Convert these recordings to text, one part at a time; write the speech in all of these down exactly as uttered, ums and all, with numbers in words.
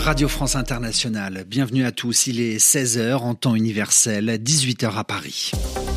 Radio France Internationale, bienvenue à tous, il est seize heures en temps universel, dix-huit heures à Paris.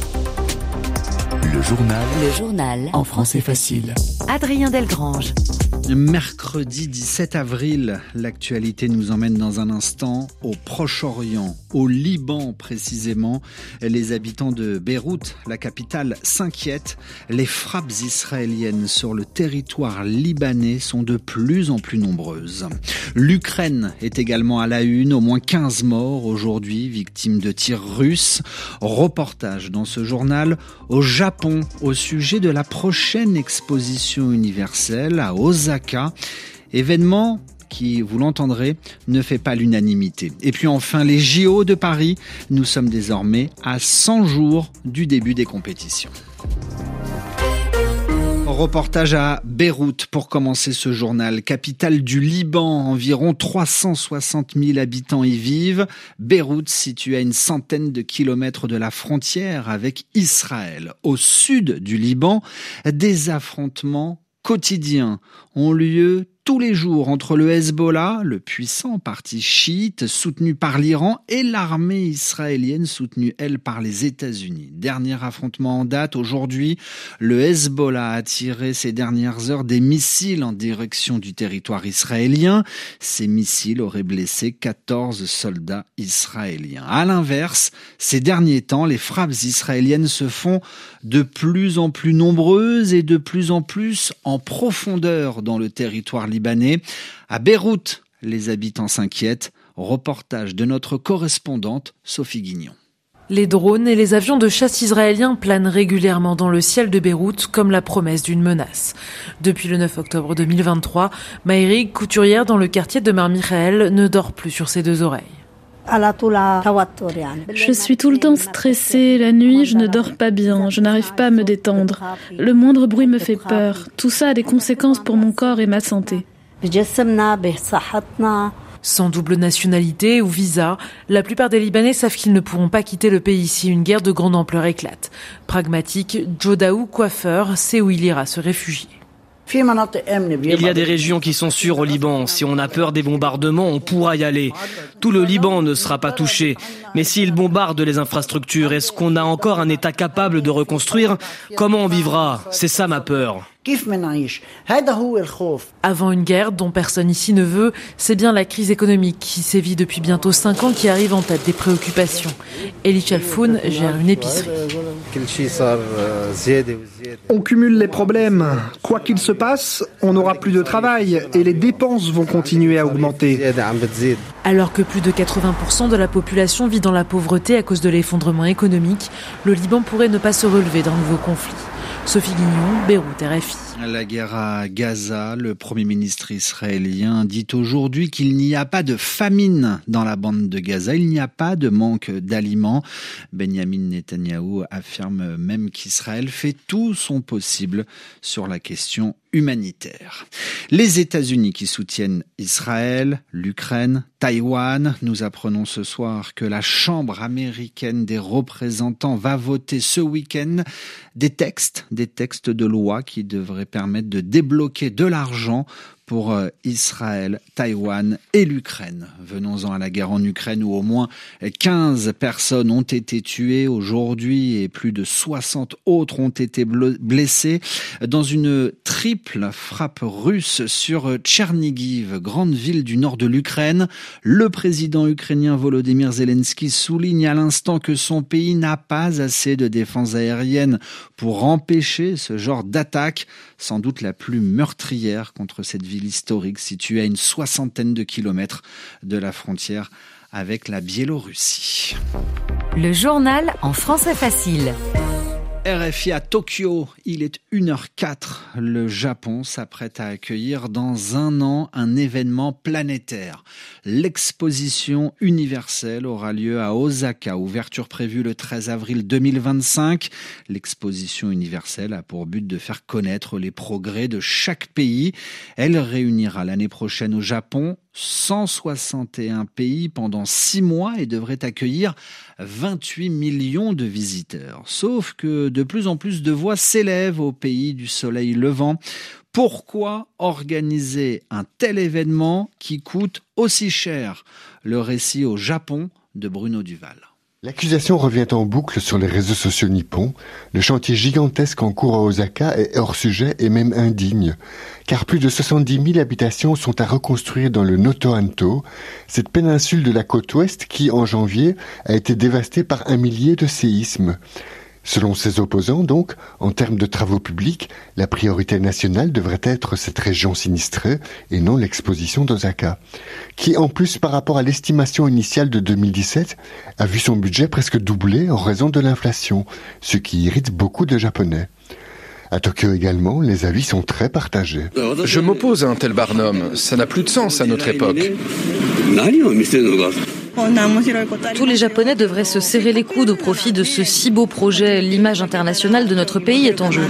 Le journal. Le journal. En français facile. Adrien Delgrange. Mercredi dix-sept avril, l'actualité nous emmène dans un instant au Proche-Orient, au Liban précisément. Les habitants de Beyrouth, la capitale, s'inquiètent. Les frappes israéliennes sur le territoire libanais sont de plus en plus nombreuses. L'Ukraine est également à la une, au moins quinze morts aujourd'hui, victimes de tirs russes. Reportage dans ce journal au Japon, au sujet de la prochaine exposition universelle à Osaka. Événement qui, vous l'entendrez, ne fait pas l'unanimité. Et puis enfin, les J O de Paris. Nous sommes désormais à cent jours du début des compétitions. Reportage à Beyrouth pour commencer ce journal. Capitale du Liban, environ trois cent soixante mille habitants y vivent. Beyrouth, située à une centaine de kilomètres de la frontière avec Israël. Au sud du Liban, des affrontements quotidiens ont lieu tous les jours entre le Hezbollah, le puissant parti chiite soutenu par l'Iran, et l'armée israélienne soutenue, elle, par les États-Unis. Dernier affrontement en date, aujourd'hui, le Hezbollah a tiré ces dernières heures des missiles en direction du territoire israélien. Ces missiles auraient blessé quatorze soldats israéliens. À l'inverse, ces derniers temps, les frappes israéliennes se font de plus en plus nombreuses et de plus en plus en profondeur dans le territoire libanais. À Beyrouth, les habitants s'inquiètent. Reportage de notre correspondante Sophie Guignon. Les drones et les avions de chasse israéliens planent régulièrement dans le ciel de Beyrouth comme la promesse d'une menace. Depuis le neuf octobre deux mille vingt-trois, Maïrig, couturière dans le quartier de Mar Michael, ne dort plus sur ses deux oreilles. Je suis tout le temps stressée, la nuit je ne dors pas bien, je n'arrive pas à me détendre. Le moindre bruit me fait peur. Tout ça a des conséquences pour mon corps et ma santé. Sans double nationalité ou visa, la plupart des Libanais savent qu'ils ne pourront pas quitter le pays si une guerre de grande ampleur éclate. Pragmatique, Joe Daou, coiffeur, sait où il ira se réfugier. Il y a des régions qui sont sûres au Liban. Si on a peur des bombardements, on pourra y aller. Tout le Liban ne sera pas touché. Mais s'ils bombardent les infrastructures, est-ce qu'on a encore un État capable de reconstruire ? Comment on vivra ? C'est ça ma peur. Avant une guerre dont personne ici ne veut, c'est bien la crise économique qui sévit depuis bientôt cinq ans qui arrive en tête des préoccupations. Eli Chalfoun gère une épicerie. On cumule les problèmes. Quoi qu'il se passe, on n'aura plus de travail et les dépenses vont continuer à augmenter. Alors que plus de quatre-vingts pour cent de la population vit dans la pauvreté à cause de l'effondrement économique, le Liban pourrait ne pas se relever d'un nouveau conflit. Sophie Guignon, Beyrouth, R F I. La guerre à Gaza, le Premier ministre israélien dit aujourd'hui qu'il n'y a pas de famine dans la bande de Gaza, il n'y a pas de manque d'aliments. Benjamin Netanyahou affirme même qu'Israël fait tout son possible sur la question humanitaire. Les États-Unis qui soutiennent Israël, l'Ukraine, Taïwan. Nous apprenons ce soir que la Chambre américaine des représentants va voter ce week-end des textes, des textes de loi qui devraient permettre de débloquer de l'argent pour Israël, Taïwan et l'Ukraine. Venons-en à la guerre en Ukraine où au moins quinze personnes ont été tuées aujourd'hui et plus de soixante autres ont été blessées dans une triple frappe russe sur Tchernigiv, grande ville du nord de l'Ukraine. Le président ukrainien Volodymyr Zelensky souligne à l'instant que son pays n'a pas assez de défense aérienne pour empêcher ce genre d'attaque, sans doute la plus meurtrière contre cette ville historique située à une soixantaine de kilomètres de la frontière avec la Biélorussie. Le journal en français facile. R F I à Tokyo, il est une heure quatre. Le Japon s'apprête à accueillir dans un an un événement planétaire. L'exposition universelle aura lieu à Osaka, ouverture prévue le treize avril deux mille vingt-cinq. L'exposition universelle a pour but de faire connaître les progrès de chaque pays. Elle réunira l'année prochaine au Japon cent soixante et un pays pendant six mois et devrait accueillir vingt-huit millions de visiteurs. Sauf que de plus en plus de voix s'élèvent au pays du soleil levant Pourquoi organiser un tel événement qui coûte aussi cher ? Le récit au Japon de Bruno Duval. L'accusation revient en boucle sur les réseaux sociaux nippons. Le chantier gigantesque en cours à Osaka est hors sujet et même indigne. Car plus de soixante-dix mille habitations sont à reconstruire dans le Noto-Hanto, cette péninsule de la côte ouest qui, en janvier, a été dévastée par un millier de séismes. Selon ses opposants, donc, en termes de travaux publics, la priorité nationale devrait être cette région sinistrée et non l'exposition d'Osaka, qui, en plus, par rapport à l'estimation initiale de deux mille dix-sept, a vu son budget presque doubler en raison de l'inflation, ce qui irrite beaucoup de Japonais. À Tokyo également, les avis sont très partagés. Je m'oppose à un tel barnum, ça n'a plus de sens à notre époque. Tous les Japonais devraient se serrer les coudes au profit de ce si beau projet. L'image internationale de notre pays est en jeu.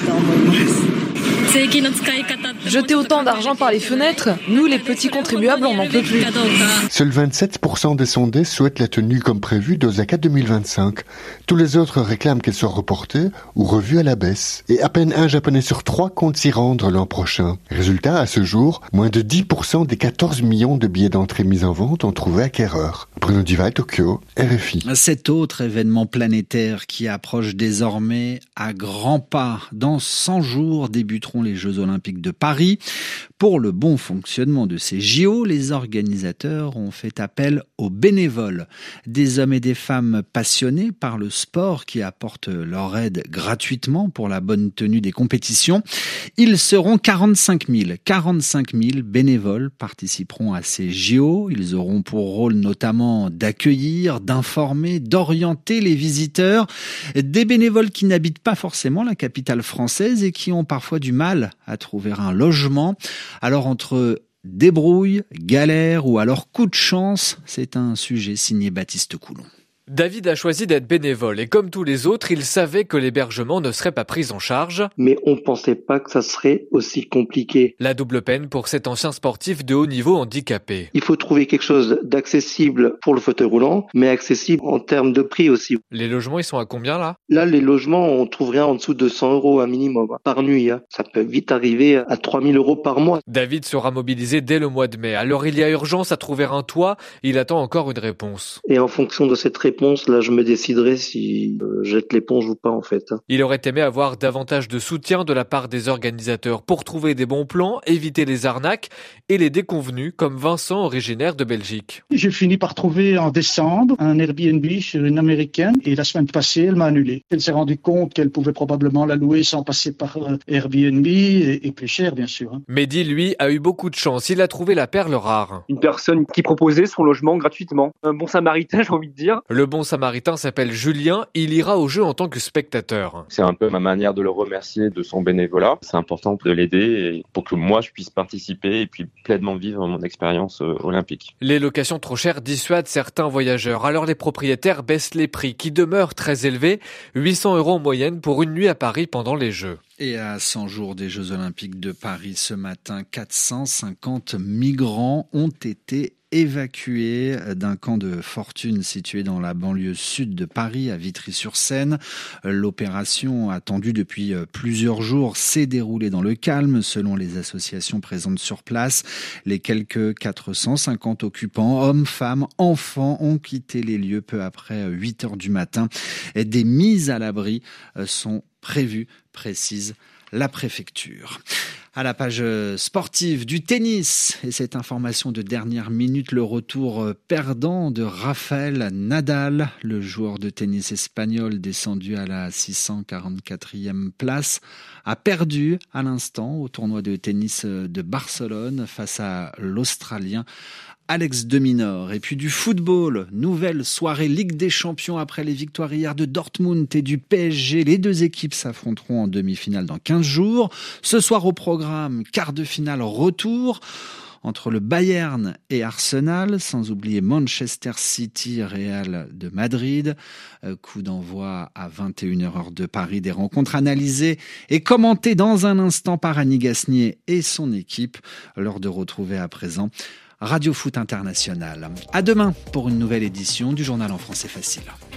Jeter autant d'argent par les fenêtres, nous les petits contribuables, on n'en peut plus. Seuls vingt-sept pour cent des sondés souhaitent la tenue comme prévu d'Osaka deux mille vingt-cinq. Tous les autres réclament qu'elle soit reportée ou revue à la baisse. Et à peine un Japonais sur trois compte s'y rendre l'an prochain. Résultat, à ce jour, moins de dix pour cent des quatorze millions de billets d'entrée mis en vente ont trouvé acquéreur. Bruno Duval, Tokyo, R F I. Cet autre événement planétaire qui approche désormais à grands pas. Dans cent jours débuteront les Jeux Olympiques de Paris. Pour le bon fonctionnement de ces J O, les organisateurs ont fait appel aux bénévoles, des hommes et des femmes passionnés par le sport qui apportent leur aide gratuitement pour la bonne tenue des compétitions. Ils seront quarante-cinq mille. quarante-cinq mille bénévoles participeront à ces J O. Ils auront pour rôle notamment d'accueillir, d'informer, d'orienter les visiteurs. Des bénévoles qui n'habitent pas forcément la capitale française et qui ont parfois du mal à trouver un logement. Alors entre débrouille, galère ou alors coup de chance, c'est un sujet signé Baptiste Coulon. David a choisi d'être bénévole et comme tous les autres, il savait que l'hébergement ne serait pas pris en charge. Mais on ne pensait pas que ça serait aussi compliqué. La double peine pour cet ancien sportif de haut niveau handicapé. Il faut trouver quelque chose d'accessible pour le fauteuil roulant, mais accessible en termes de prix aussi. Les logements, ils sont à combien là ? Là, les logements, on trouve rien en dessous de cent euros un minimum par nuit. Ça peut vite arriver à trois mille euros par mois. David sera mobilisé dès le mois de mai. Alors il y a urgence à trouver un toit. Il attend encore une réponse. Et en fonction de cette réponse, là je me déciderai si euh, je jette l'éponge ou pas en fait. Il aurait aimé avoir davantage de soutien de la part des organisateurs pour trouver des bons plans, éviter les arnaques et les déconvenus comme Vincent, originaire de Belgique. J'ai fini par trouver en décembre un Airbnb sur une américaine et la semaine passée elle m'a annulé. Elle s'est rendue compte qu'elle pouvait probablement la louer sans passer par euh, Airbnb et, et plus cher bien sûr. Hein. Mehdi lui a eu beaucoup de chance, il a trouvé la perle rare. Une personne qui proposait son logement gratuitement. Un bon samaritain j'ai envie de dire. Le bon samaritain s'appelle Julien, il ira au jeu en tant que spectateur. C'est un peu ma manière de le remercier de son bénévolat. C'est important de l'aider pour que moi je puisse participer et puis pleinement vivre mon expérience olympique. Les locations trop chères dissuadent certains voyageurs, alors les propriétaires baissent les prix qui demeurent très élevés, huit cents euros en moyenne pour une nuit à Paris pendant les Jeux. Et à cent jours des Jeux Olympiques de Paris ce matin, quatre cent cinquante migrants ont été évacués d'un camp de fortune situé dans la banlieue sud de Paris, à Vitry-sur-Seine. L'opération, attendue depuis plusieurs jours, s'est déroulée dans le calme, selon les associations présentes sur place. Les quelques quatre cent cinquante occupants, hommes, femmes, enfants, ont quitté les lieux peu après huit heures du matin. Des mises à l'abri sont prévues, précise la préfecture. À la page sportive du tennis, et cette information de dernière minute, le retour perdant de Rafael Nadal, le joueur de tennis espagnol descendu à la six cent quarante-quatrième place, a perdu à l'instant au tournoi de tennis de Barcelone face à l'Australien Alex de Minaur. Et puis du football, nouvelle soirée Ligue des Champions après les victoires hier de Dortmund et du P S G. Les deux équipes s'affronteront en demi-finale dans quinze jours. Ce soir au programme, quart de finale retour entre le Bayern et Arsenal, sans oublier Manchester City, Real de Madrid. Coup d'envoi à vingt et une heures heure de Paris. Des rencontres analysées et commentées dans un instant par Annie Gasnier et son équipe. L'heure de retrouver à présent Radio Foot International. À demain pour une nouvelle édition du Journal en français facile.